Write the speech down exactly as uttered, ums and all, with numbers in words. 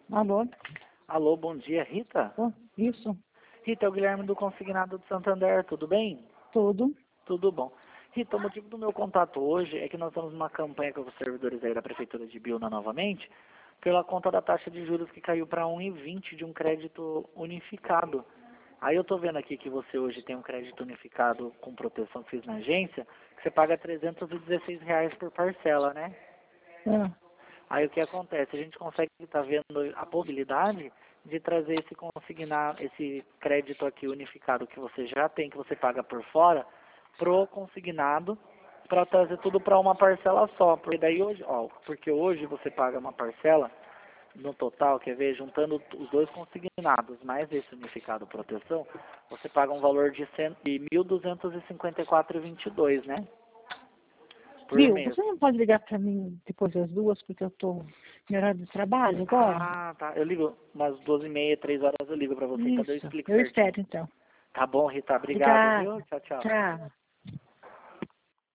Alô? Alô, bom dia, Rita? Oh, isso, Rita, é o Guilherme do Consignado de Santander, tudo bem? tudo. Tudo bom. Rita, o motivo do meu contato hoje é que nós estamos numa campanha com os servidores aí da Prefeitura de Biúna novamente, pela conta da taxa de juros que caiu para um vírgula vinte de um crédito unificado. Aí eu estou vendo aqui que você hoje tem um crédito unificado com proteção que fiz na agência, que você paga trezentos e dezesseis reais por parcela, né? Ah, Aí o que acontece? A gente consegue estar vendo a possibilidade de trazer esse consignar, esse crédito aqui unificado que você já tem, que você paga por fora, pro consignado, para trazer tudo para uma parcela só. Porque daí hoje, ó, porque hoje você paga uma parcela no total, quer ver, juntando os dois consignados mais esse unificado proteção, você paga um valor de mil duzentos e cinquenta e quatro reais e vinte e dois, né? Por viu, mês. você não pode ligar para mim depois das duas, porque eu estou em horário de trabalho agora? Ah, tá. Eu ligo umas doze e meia, três horas eu ligo pra você, então eu Isso, explico eu certinho. espero então. Tá bom, Rita. Obrigado, Obrigada. viu? Tchau, tchau. Tchau.